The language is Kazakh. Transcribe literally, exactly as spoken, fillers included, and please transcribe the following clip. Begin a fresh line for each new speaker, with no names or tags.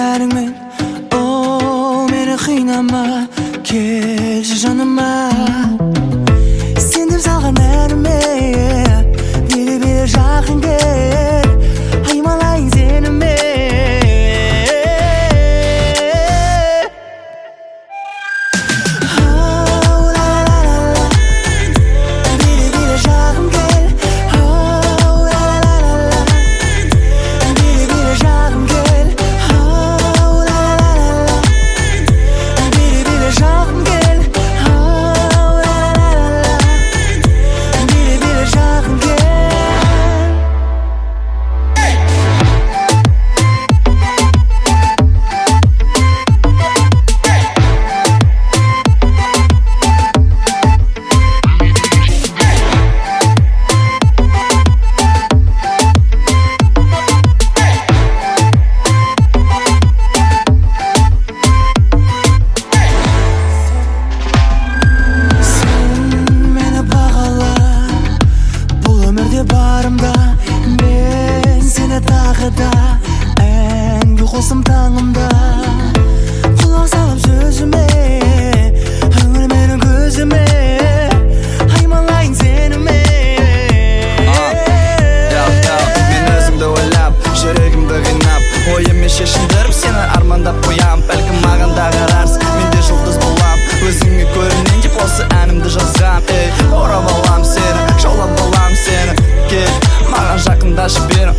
бәріңмен, о, мені қинама, келші жаныма. Сен деп салған әніме, биле-биле жақын кел, аймалайын сеніме. Барымда мен сені тағы да әнге қосым таңымда, құлақ салып сөзіме, үңіл менің көзіме, аймалайын сеніме.
Мен өзіңді ойлап, жүрегімді қинап, ойыммен шешіндіріп сені армандап қоям. Бәлкім маған да қарарсың, мен де жұлдыз болам, өзіңе көрінейін деп осы әнімді жазғам. Орап алам сені, жаулап алам сені, кел маған жақындашы бер.